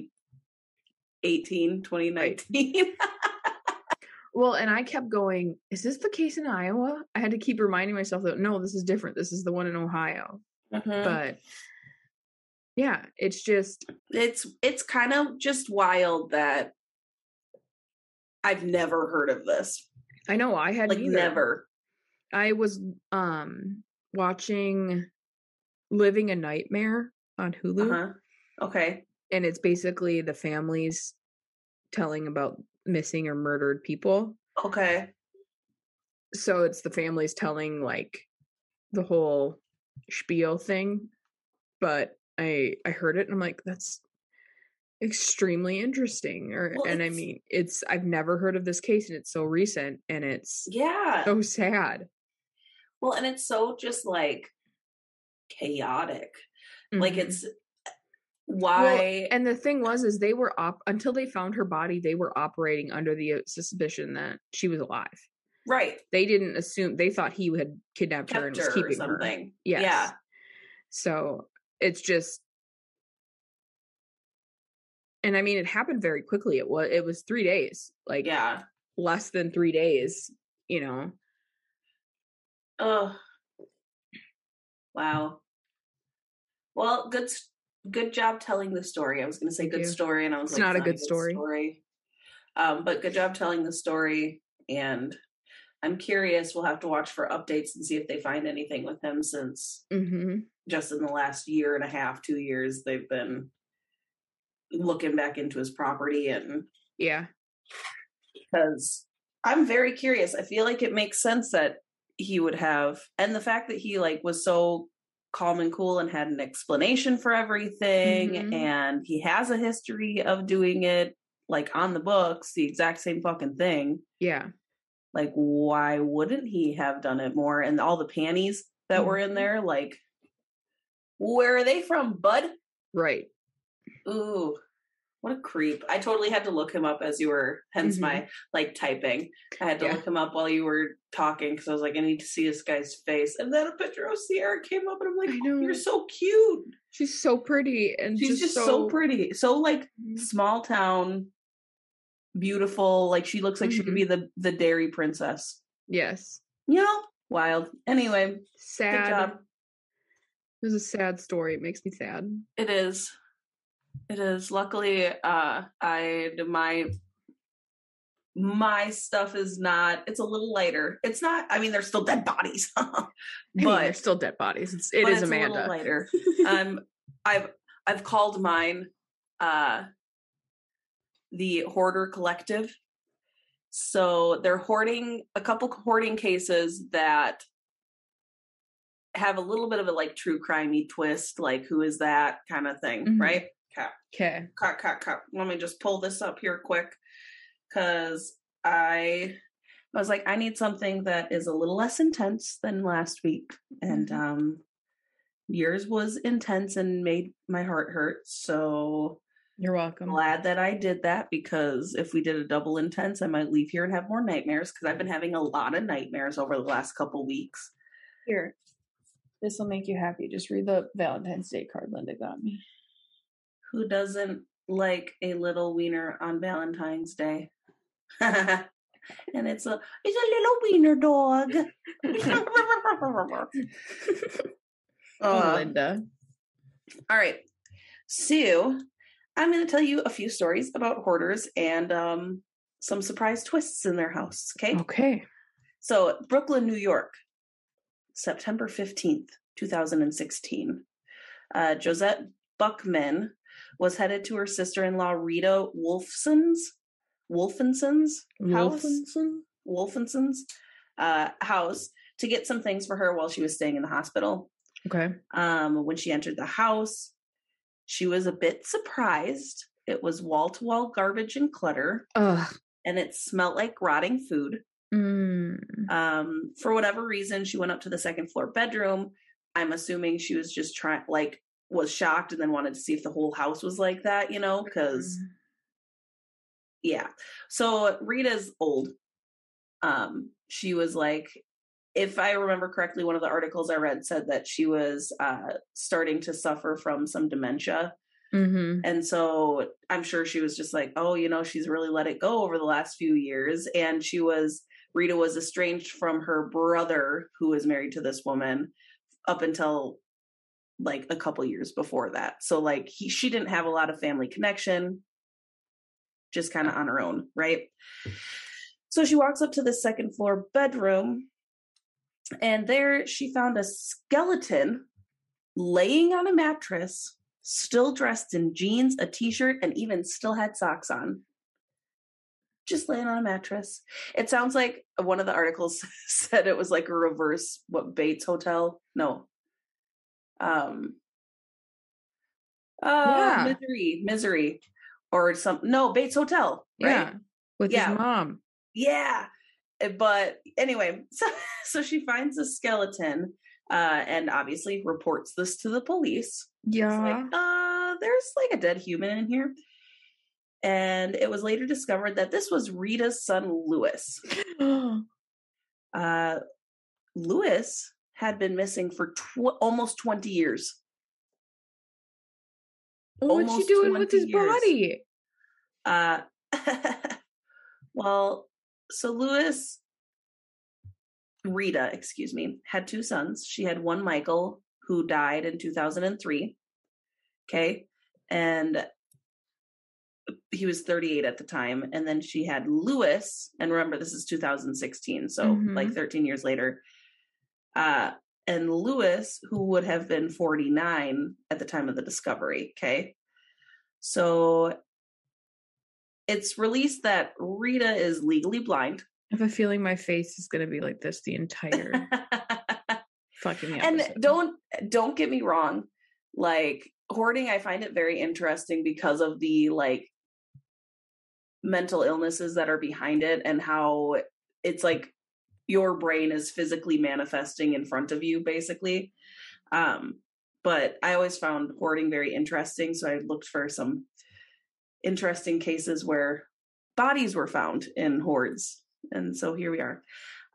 2018, 2019. Right. Well, and I kept going, is this the case in Iowa? I had to keep reminding myself that, no, this is different. This is the one in Ohio. But yeah, it's kind of just wild that I've never heard of this. I know, I had never. I was watching Living a Nightmare on Hulu. Okay. And it's basically the families telling about missing or murdered people. Okay. So it's the families telling the whole spiel thing, but I heard it and I'm like, that's extremely interesting. And I mean, I've never heard of this case and it's so recent and it's so sad. Well, and it's so just like chaotic. Mm-hmm. Like it's why. Well, and the thing is they were until they found her body, they were operating under the suspicion that she was alive. Right. They didn't assume, they thought he had kidnapped her and was keeping her. Yes. Yeah. So it's just, and I mean, it happened very quickly. It was 3 days, like less than 3 days, you know? Oh, wow. Well, good job telling the story. I was going to say good story, and I was like, it's not a good story. But good job telling the story, and I'm curious. We'll have to watch for updates and see if they find anything with him since just in the last year and a half, 2 years, they've been looking back into his property. And because I'm very curious. I feel like it makes sense that he would have, and the fact that he like was so calm and cool and had an explanation for everything, and he has a history of doing it like on the books, the exact same fucking thing. Yeah. Like, why wouldn't he have done it more? And all the panties that were in there, like, where are they from, bud? Right. Ooh, what a creep. I totally had to look him up as you were, hence my, like, typing. I had to look him up while you were talking, because I was like, I need to see this guy's face. And then a picture of Sierra came up, and I'm like, oh, you're so cute. She's so pretty. And she's just so pretty. So, like, small town, beautiful. Like, she looks like she could be the dairy princess. Yes. You know? Wild. Anyway. Sad. Good job. It was a sad story. It makes me sad. It is. It is. Luckily, my stuff is not, it's a little lighter. It's not, I mean, they're still dead bodies. But they're still dead bodies. It is Amanda. A little lighter. I've called mine the Hoarder Collective. So they're hoarding a couple hoarding cases that have a little bit of a like true crimey twist, like who is that kind of thing, right? Okay. Let me just pull this up here quick, because I was like, I need something that is a little less intense than last week, and yours was intense and made my heart hurt. So you're welcome. Glad that I did that, because if we did a double intense, I might leave here and have more nightmares, because I've been having a lot of nightmares over the last couple weeks. Here. This will make you happy. Just read the Valentine's Day card Linda got me. Who doesn't like a little wiener on Valentine's Day? And it's a little wiener dog. Linda. All right. So I'm going to tell you a few stories about hoarders and some surprise twists in their house. Okay. So Brooklyn, New York. September 15th, 2016. Josette Buckman was headed to her sister-in-law Rita Wolfenson's house to get some things for her while she was staying in the hospital. Okay. When she entered the house, she was a bit surprised. It was wall-to-wall garbage and clutter. Ugh. And it smelled like rotting food. For whatever reason, she went up to the second floor bedroom. I'm assuming she was just was shocked and then wanted to see if the whole house was like that, you know, because so Rita's old. She was like, if I remember correctly, one of the articles I read said that she was starting to suffer from some dementia. And so I'm sure she was just like, oh, you know, she's really let it go over the last few years. And Rita was estranged from her brother, who was married to this woman, up until like a couple years before that. So like she didn't have a lot of family connection, just kind of on her own, right? So she walks up to the second floor bedroom, and there she found a skeleton laying on a mattress, still dressed in jeans, a t-shirt, and even still had socks on. just laying on a mattress. It sounds like one of the articles said it was like a reverse, Bates Hotel? No. Yeah. Misery. Or Bates Hotel, right? Yeah. With his mom. Yeah. But anyway, so she finds a skeleton and obviously reports this to the police. Yeah. It's like, there's like a dead human in here. And it was later discovered that this was Rita's son, Louis. Louis had been missing for almost 20 years. What's she doing with his body? Well, so Rita, had two sons. She had one, Michael, who died in 2003. Okay. And he was 38 at the time. And then she had Louis, and remember, this is 2016. So like 13 years later. And Louis, who would have been 49 at the time of the discovery. Okay. So it's released that Rita is legally blind. I have a feeling my face is going to be like this the entire fucking episode. And don't get me wrong. Like, hoarding, I find it very interesting because of the like mental illnesses that are behind it and how it's like your brain is physically manifesting in front of you, basically. But I always found hoarding very interesting. So I looked for some interesting cases where bodies were found in hoards. And so here we are.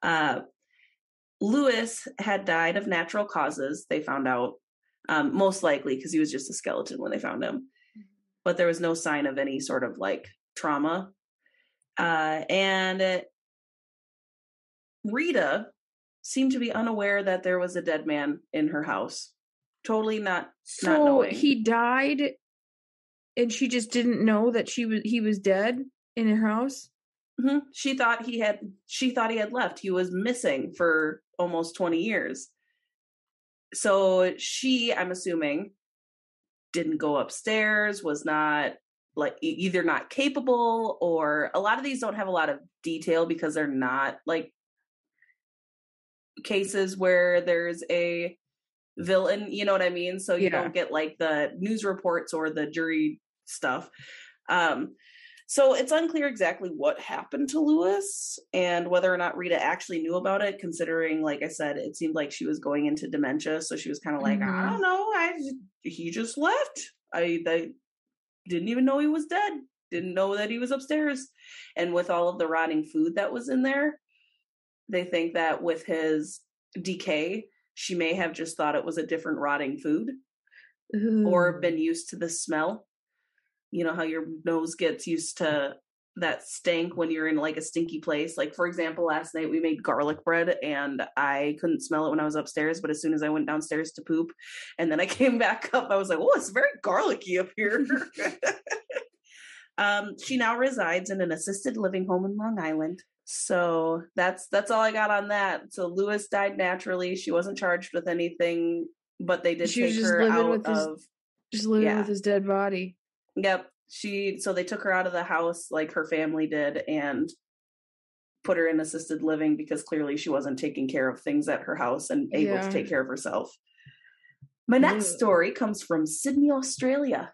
Louis had died of natural causes, they found out, most likely because he was just a skeleton when they found him. But there was no sign of any sort of like trauma. And Rita seemed to be unaware that there was a dead man in her house. Totally not knowing. So he died and she just didn't know that he was dead in her house? Mm-hmm. She thought he had left. He was missing for almost 20 years. So she, I'm assuming, didn't go upstairs, was not like either not capable, or a lot of these don't have a lot of detail because they're not like cases where there's a villain, you know what I mean? So you don't get like the news reports or the jury stuff. So it's unclear exactly what happened to Louis and whether or not Rita actually knew about it, considering, like I said, it seemed like she was going into dementia. So she was kind of like, I don't know. He just left. I didn't even know he was dead. Didn't know that he was upstairs. And with all of the rotting food that was in there, they think that with his decay, she may have just thought it was a different rotting food or been used to the smell. You know how your nose gets used to that stank when you're in like a stinky place. Like, for example, last night we made garlic bread and I couldn't smell it when I was upstairs, but as soon as I went downstairs to poop and then I came back up, I was like, oh, it's very garlicky up here. She now resides in an assisted living home in Long Island. So that's all I got on that. So Louis died naturally. She wasn't charged with anything, but they did take her out of just living with his dead body. Yep. So they took her out of the house like her family did and put her in assisted living because clearly she wasn't taking care of things at her house and able to take care of herself. My next story comes from Sydney, Australia.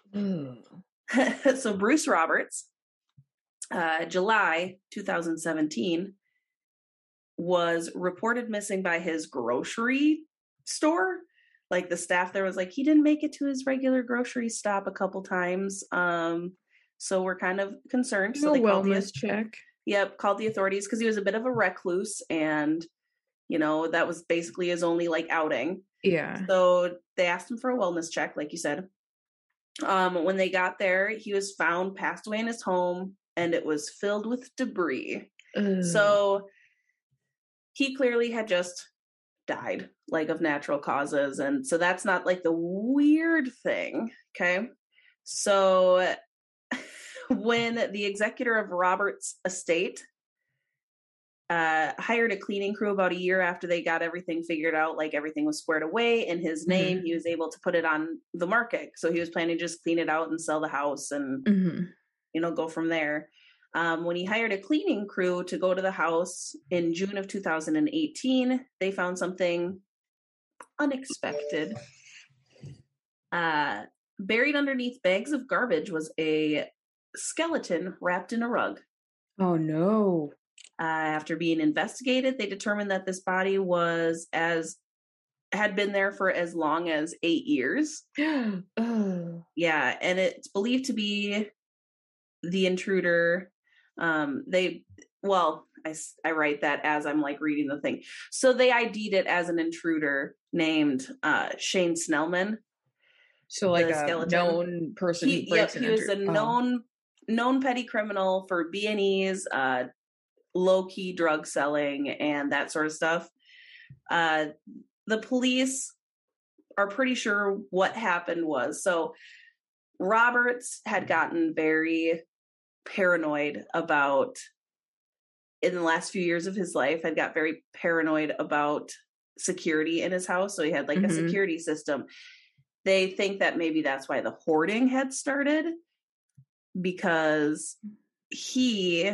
So Bruce Roberts, July 2017, was reported missing by his grocery store. Like the staff there was like, he didn't make it to his regular grocery stop a couple times. So we're kind of concerned. So they wellness check. Yep. Called the authorities because he was a bit of a recluse and, you know, that was basically his only like outing. Yeah. So they asked him for a wellness check, like you said. When they got there, he was found passed away in his home and it was filled with debris. So he clearly had just died, like of natural causes. And so that's not like the weird thing. Okay. So when the executor of Roberts' estate hired a cleaning crew about a year after they got everything figured out, like everything was squared away in his name, he was able to put it on the market. So he was planning to just clean it out and sell the house and, you know, go from there. When he hired a cleaning crew to go to the house in June of 2018, they found something unexpected. Buried underneath bags of garbage was a skeleton wrapped in a rug. Oh no. After being investigated, they determined that this body had been there for as long as 8 years. Oh. Yeah, and it's believed to be the intruder. I write that as I'm like reading the thing. So they ID'd it as an intruder named Shane Snellman. So like a known person. He was a known petty criminal for B&Es, low-key drug selling, and that sort of stuff. The police are pretty sure what happened was, so Roberts had gotten very paranoid in the last few years of his life, had got very paranoid about security in his house. So he had like a security system. They think that maybe that's why the hoarding had started, because he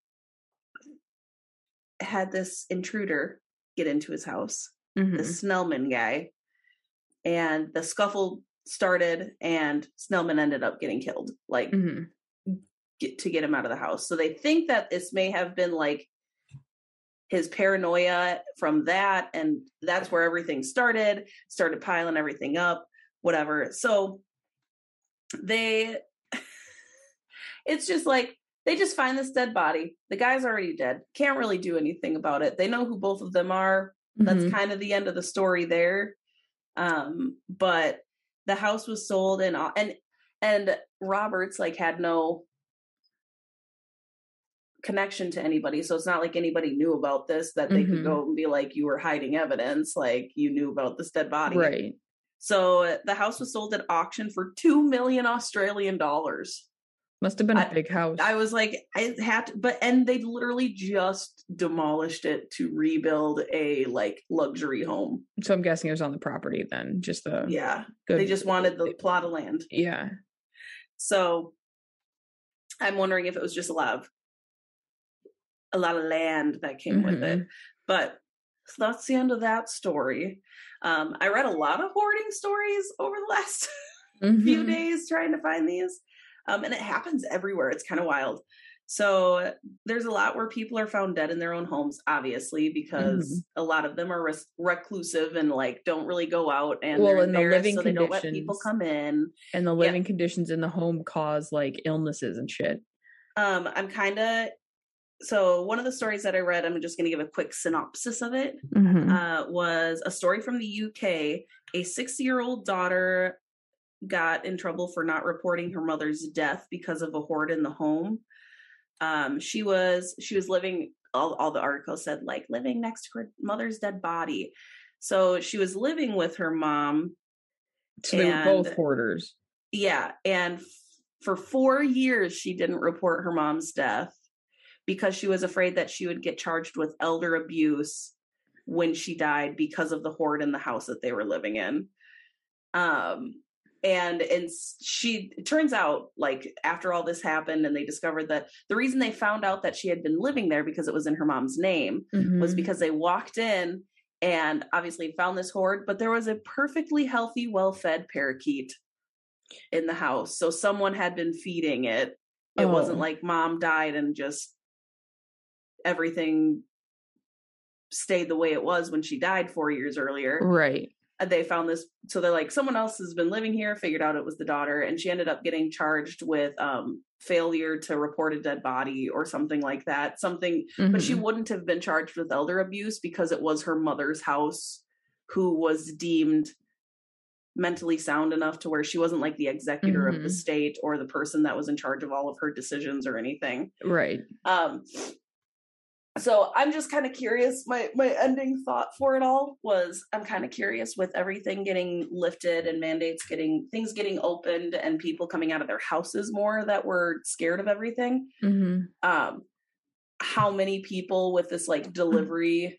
had this intruder get into his house, the Snellman guy, and the scuffle started and Snellman ended up getting killed, to get him out of the house. So they think that this may have been like his paranoia from that, and that's where everything started piling everything up, whatever. So it's just like, they just find this dead body. The guy's already dead. Can't really do anything about it. They know who both of them are. That's kind of the end of the story there. But the house was sold, and Roberts like had no connection to anybody. So it's not like anybody knew about this, that they could go and be like, you were hiding evidence. Like, you knew about this dead body. Right. So the house was sold at auction for 2 million Australian dollars. Must have been a big house. I was like, I had to, and they literally just demolished it to rebuild a like luxury home. So I'm guessing it was on the property then, they just wanted the plot of land. Yeah. So I'm wondering if it was just a lot of land that came with it. But so that's the end of that story. I read a lot of hoarding stories over the last few days trying to find these. And it happens everywhere. It's kind of wild. So there's a lot where people are found dead in their own homes, obviously, because a lot of them are reclusive and like don't really go out, and they're embarrassed, so they don't let people come in. And the living conditions in the home cause like illnesses and shit. So one of the stories that I read, I'm just going to give a quick synopsis of it, was a story from the UK. A 6-year-old daughter got in trouble for not reporting her mother's death because of a hoard in the home. She was living, all the articles said like living next to her mother's dead body. So she was living with her mom. So they were both hoarders. Yeah. And for 4 years, she didn't report her mom's death because she was afraid that she would get charged with elder abuse when she died because of the hoard in the house that they were living in. And it turns out, like, after all this happened and they discovered that the reason they found out that she had been living there because it was in her mom's name was because they walked in and obviously found this hoard, but there was a perfectly healthy, well-fed parakeet in the house. So someone had been feeding it. It wasn't like mom died and just everything stayed the way it was when she died 4 years earlier. Right. They found this, so they're like, someone else has been living here, figured out it was the daughter, and she ended up getting charged with failure to report a dead body or something like that. But she wouldn't have been charged with elder abuse because it was her mother's house, who was deemed mentally sound enough to where she wasn't like the executor of the state or the person that was in charge of all of her decisions or anything. Right. So I'm just kind of curious. My ending thought for it all was, I'm kind of curious with everything getting lifted and mandates things getting opened and people coming out of their houses more that were scared of everything. How many people with this like delivery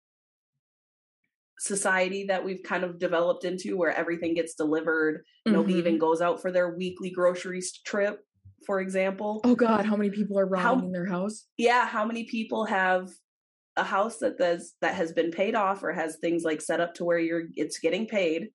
society that we've kind of developed into, where everything gets delivered, nobody even goes out for their weekly groceries trip for example. Oh God, how many people are rotting in their house? Yeah, how many people have a house that has been paid off or has things like set up to where it's getting paid,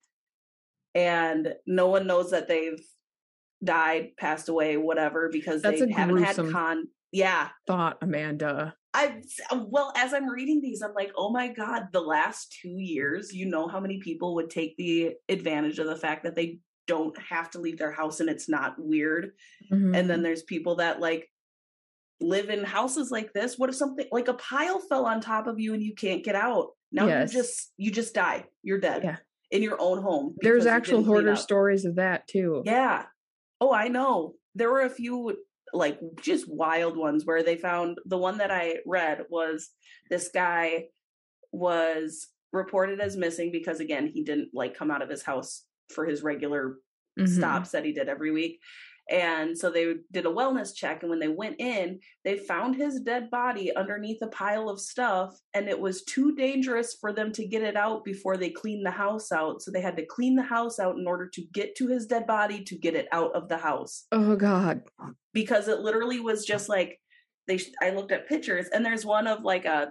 and no one knows that they've died, passed away, whatever, because That's they a haven't had gruesome thought, Amanda. As I'm reading these, I'm like, oh my God, the last 2 years, you know how many people would take the advantage of the fact that they don't have to leave their house and it's not weird. Mm-hmm. And then there's people that like live in houses like this. What if something like a pile fell on top of you and you can't get out? Now you just die. You're dead in your own home. There's actual hoarder stories of that too. Yeah. Oh, I know. There were a few like just wild ones where they found, the one that I read was this guy was reported as missing because, again, he didn't like come out of his house for his regular stops that he did every week. And so they did a wellness check, and when they went in, they found his dead body underneath a pile of stuff, and it was too dangerous for them to get it out before they cleaned the house out. So they had to clean the house out in order to get to his dead body to get it out of the house. Oh God. Because it literally was just like, I looked at pictures, and there's one of like a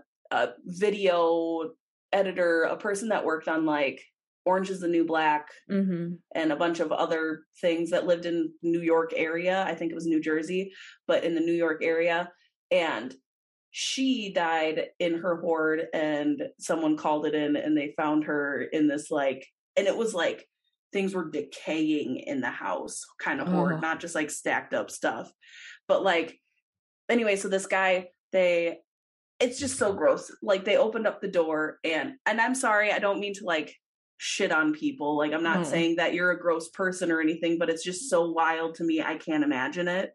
video editor, a person that worked on like Orange is the New Black and a bunch of other things, that lived in New York area. I think it was New Jersey, but in the New York area. And she died in her hoard, and someone called it in, and they found her in this like, and it was like things were decaying in the house kind of hoard, not just like stacked up stuff. But like, anyway, so this guy, it's just so gross. Like they opened up the door, and I'm sorry, I don't mean to like shit on people. Like I'm not saying that you're a gross person or anything, but it's just so wild to me. I can't imagine it.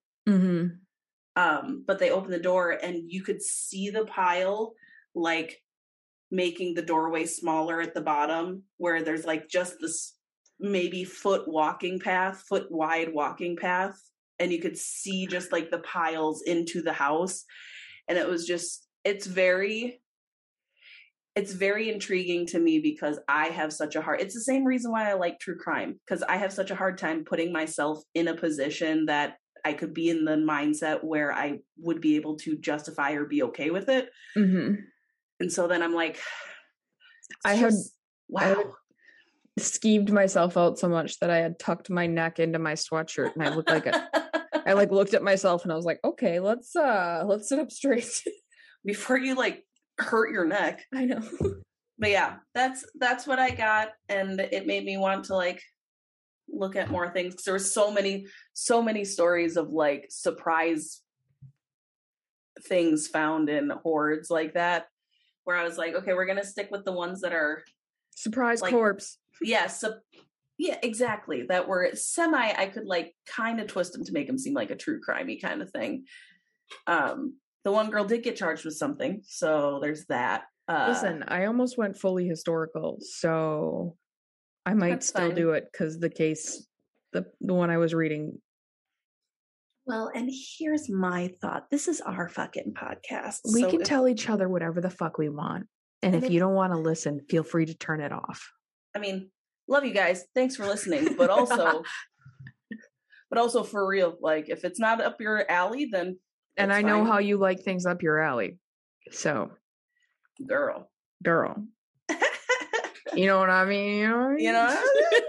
But they opened the door, and you could see the pile like making the doorway smaller at the bottom, where there's like just this maybe foot wide walking path, and you could see just like the piles into the house. And it was just, it's very intriguing to me, because I have such a it's the same reason why I like true crime, because I have such a hard time putting myself in a position that I could be in the mindset where I would be able to justify or be okay with it. And so then I'm like, I had skeeved myself out so much that I had tucked my neck into my sweatshirt, and I looked like I like looked at myself, and I was like, okay, let's sit up straight before you like hurt your neck. I know. But yeah, that's what I got, and it made me want to like look at more things, because there were so many stories of like surprise things found in hoards like that, where I was like, okay, we're gonna stick with the ones that are surprise like, corpse. Yes, yeah, exactly. That were I could like kind of twist them to make them seem like a true crimey kind of thing. The one girl did get charged with something, so there's that. Listen, I almost went fully historical, so I might still do it, because the case, the one I was reading. Well, and here's my thought. This is our fucking podcast. We can tell each other whatever the fuck we want. And if you don't want to listen, feel free to turn it off. I mean, love you guys. Thanks for listening. But also, for real, like if it's not up your alley, then. And I know how you like things up your alley. So. Girl. You know what I mean? You know what I mean?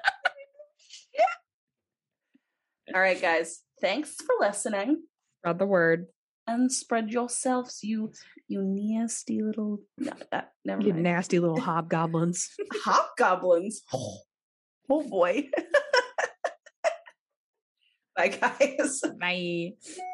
Yeah. All right, guys. Thanks for listening. Spread the word. And spread yourselves, you nasty little... never you mind. Nasty little hobgoblins. Hobgoblins? Oh boy. Bye, guys. Bye.